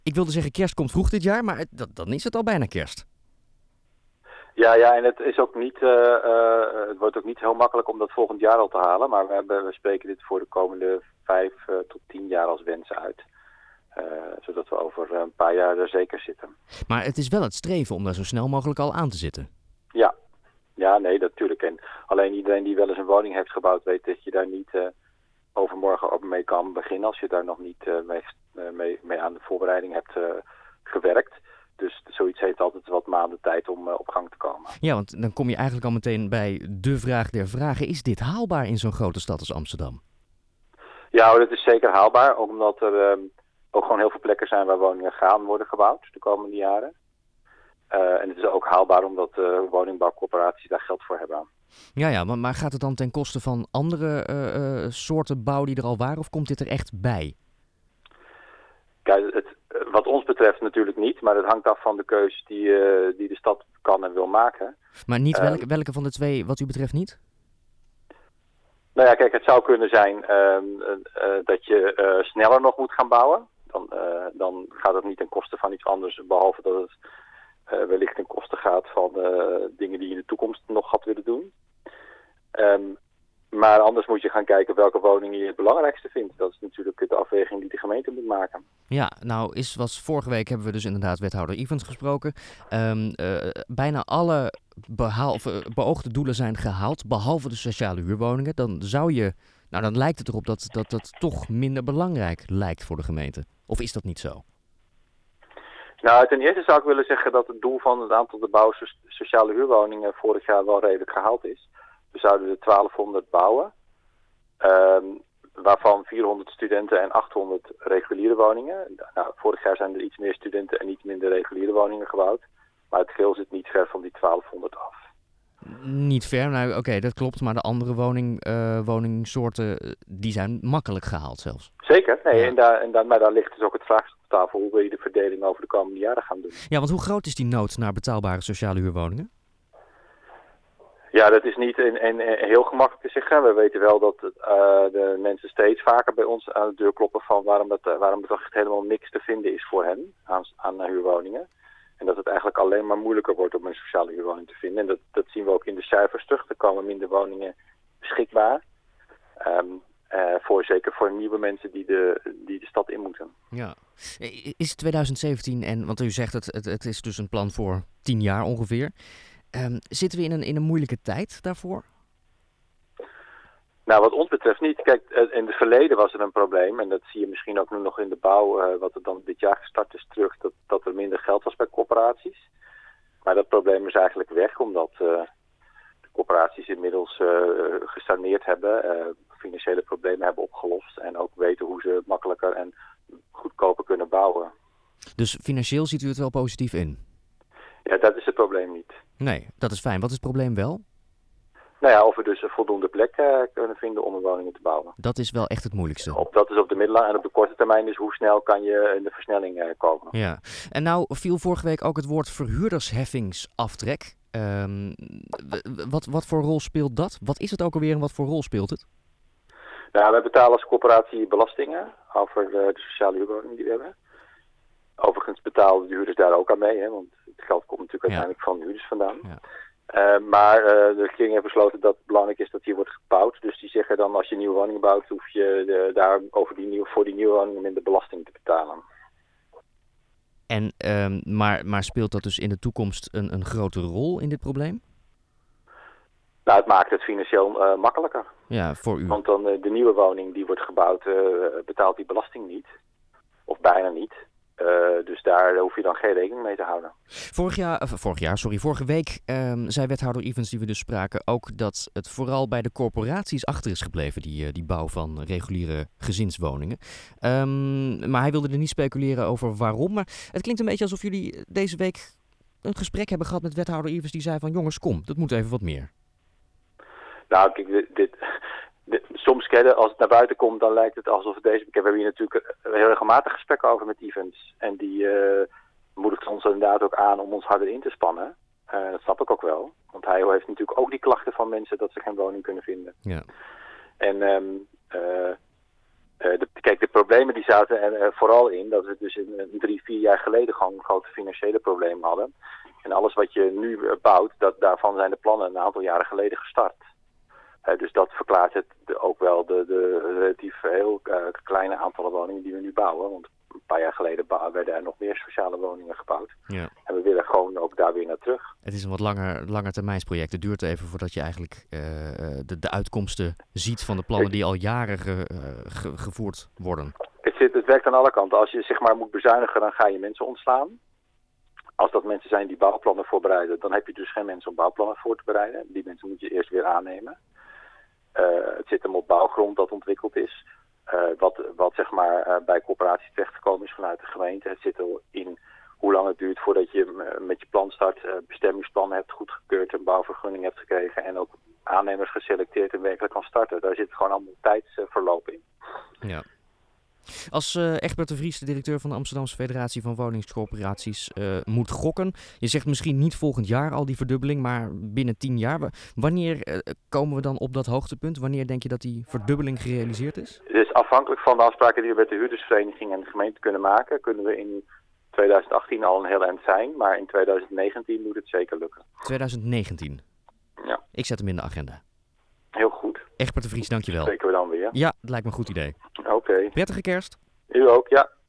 Ik wilde zeggen kerst komt vroeg dit jaar, maar dan is het al bijna kerst. Ja, en het is ook niet, het wordt ook niet heel makkelijk om dat volgend jaar al te halen. Maar we spreken dit voor de komende 5 tot 10 jaar als wens uit. Zodat we over een paar jaar er zeker zitten. Maar het is wel het streven om daar zo snel mogelijk al aan te zitten. Ja, nee, natuurlijk. En alleen iedereen die wel eens een woning heeft gebouwd weet dat je daar niet overmorgen op mee kan beginnen als je daar nog niet mee aan de voorbereiding hebt gewerkt. Dus zoiets heeft altijd wat maanden tijd om op gang te komen. Ja, want dan kom je eigenlijk al meteen bij de vraag der vragen. Is dit haalbaar in zo'n grote stad als Amsterdam? Ja, dat is zeker haalbaar. Ook omdat er ook gewoon heel veel plekken zijn waar woningen gaan worden gebouwd de komende jaren. En het is ook haalbaar omdat woningbouwcorporaties daar geld voor hebben. Ja, maar gaat het dan ten koste van andere soorten bouw die er al waren of komt dit er echt bij? Kijk, wat ons betreft natuurlijk niet, maar het hangt af van de keuzes die de stad kan en wil maken. Maar niet welke van de twee wat u betreft niet? Nou ja, kijk, het zou kunnen zijn dat je sneller nog moet gaan bouwen. Dan gaat het niet ten koste van iets anders, behalve dat het wellicht ten koste gaat van dingen die je in de toekomst nog had willen doen. Maar anders moet je gaan kijken welke woningen je het belangrijkste vindt. Dat is natuurlijk de afweging die de gemeente moet maken. Ja, nou vorige week hebben we dus inderdaad wethouder Evans gesproken. Bijna alle beoogde doelen zijn gehaald, behalve de sociale huurwoningen. Dan lijkt het erop dat toch minder belangrijk lijkt voor de gemeente. Of is dat niet zo? Nou, ten eerste zou ik willen zeggen dat het doel van het aantal de bouw sociale huurwoningen vorig jaar wel redelijk gehaald is. We zouden er 1200 bouwen, waarvan 400 studenten en 800 reguliere woningen. Nou, vorig jaar zijn er iets meer studenten en iets minder reguliere woningen gebouwd. Maar het geheel zit niet ver van die 1200 af. Niet ver, nou oké, dat klopt. Maar de andere woningssoorten, die zijn makkelijk gehaald zelfs. Zeker, nee, Ja. maar daar ligt dus ook het vraagstuk op tafel. Hoe wil je de verdeling over de komende jaren gaan doen? Ja, want hoe groot is die nood naar betaalbare sociale huurwoningen? Ja, dat is niet heel gemakkelijk te zeggen. We weten wel dat de mensen steeds vaker bij ons aan de deur kloppen van waarom er toch echt helemaal niks te vinden is voor hen aan huurwoningen. En dat het eigenlijk alleen maar moeilijker wordt om een sociale huurwoning te vinden. En dat zien we ook in de cijfers terug. Er komen minder woningen beschikbaar. Zeker voor nieuwe mensen die de stad in moeten. Ja. Is het 2017 want u zegt het is dus een plan voor 10 jaar ongeveer. Zitten we in een moeilijke tijd daarvoor? Nou, wat ons betreft niet. Kijk, in het verleden was er een probleem. En dat zie je misschien ook nu nog in de bouw, wat er dan dit jaar gestart is terug. Dat er minder geld was bij corporaties. Maar dat probleem is eigenlijk weg, omdat de corporaties inmiddels gesaneerd hebben. Financiële problemen hebben opgelost. En ook weten hoe ze makkelijker en goedkoper kunnen bouwen. Dus financieel ziet u het wel positief in? Ja, dat is het probleem niet. Nee, dat is fijn. Wat is het probleem wel? Nou ja, of we dus een voldoende plek kunnen vinden om woningen te bouwen. Dat is wel echt het moeilijkste. Dat is op de middellange en op de korte termijn, dus hoe snel kan je in de versnelling komen. Ja, en nou viel vorige week ook het woord verhuurdersheffingsaftrek. Wat voor rol speelt dat? Wat is het ook alweer en wat voor rol speelt het? Nou, wij betalen als corporatie belastingen over de sociale huurwoningen die we hebben. Overigens betalen de huurders daar ook aan mee, hè, want het geld komt natuurlijk uiteindelijk van de huurders vandaan. Ja. Maar de regering heeft besloten dat het belangrijk is dat hier wordt gebouwd. Dus die zeggen dan als je nieuwe woningen bouwt, hoef je voor die nieuwe woningen minder belasting te betalen. En, maar speelt dat dus in de toekomst een grote rol in dit probleem? Nou, het maakt het financieel makkelijker. Ja, voor u. Want dan de nieuwe woning die wordt gebouwd, betaalt die belasting niet. Of bijna niet. Dus daar hoef je dan geen rekening mee te houden. Vorige week zei wethouder Evans, die we dus spraken, ook dat het vooral bij de corporaties achter is gebleven, die bouw van reguliere gezinswoningen. Maar hij wilde er niet speculeren over waarom. Maar het klinkt een beetje alsof jullie deze week een gesprek hebben gehad met wethouder Evans, die zei van jongens, kom, dat moet even wat meer. Nou, kijk, soms als het naar buiten komt, dan lijkt het alsof het deze... We hebben hier natuurlijk heel regelmatig gesprekken over met Evans. En die moedigt ons inderdaad ook aan om ons harder in te spannen. Dat snap ik ook wel. Want hij heeft natuurlijk ook die klachten van mensen dat ze geen woning kunnen vinden. Ja. En Kijk, de problemen die zaten er vooral in dat we dus 3-4 jaar geleden gewoon grote financiële problemen hadden. En alles wat je nu bouwt, daarvan zijn de plannen een aantal jaren geleden gestart. Dus dat verklaart het ook wel de relatief heel kleine aantallen woningen die we nu bouwen. Want een paar jaar geleden werden er nog meer sociale woningen gebouwd. Ja. En we willen gewoon ook daar weer naar terug. Het is een wat langer termijnsproject. Het duurt even voordat je eigenlijk de uitkomsten ziet van de plannen die al jaren gevoerd worden. Het werkt aan alle kanten. Als je zeg maar moet bezuinigen, dan ga je mensen ontslaan. Als dat mensen zijn die bouwplannen voorbereiden, dan heb je dus geen mensen om bouwplannen voor te bereiden. Die mensen moet je eerst weer aannemen. Het zit hem op bouwgrond dat ontwikkeld is. Wat zeg maar bij corporaties terechtgekomen is vanuit de gemeente. Het zit in hoe lang het duurt voordat je met je plan start, bestemmingsplannen hebt goedgekeurd, een bouwvergunning hebt gekregen en ook aannemers geselecteerd en werkelijk kan starten. Daar zit gewoon allemaal tijdsverloop in. Ja. Als Egbert de Vries, de directeur van de Amsterdamse Federatie van Woningscorporaties, moet gokken. Je zegt misschien niet volgend jaar al die verdubbeling, maar binnen 10 jaar. Wanneer komen we dan op dat hoogtepunt? Wanneer denk je dat die verdubbeling gerealiseerd is? Dus afhankelijk van de afspraken die we met de huurdersvereniging en de gemeente kunnen maken, kunnen we in 2018 al een heel eind zijn. Maar in 2019 moet het zeker lukken. 2019? Ja. Ik zet hem in de agenda. Heel goed. Egbert de Vries, dankjewel. Spreken we dan weer. Ja, dat lijkt me een goed idee. Oké. Prettige kerst. U ook, ja.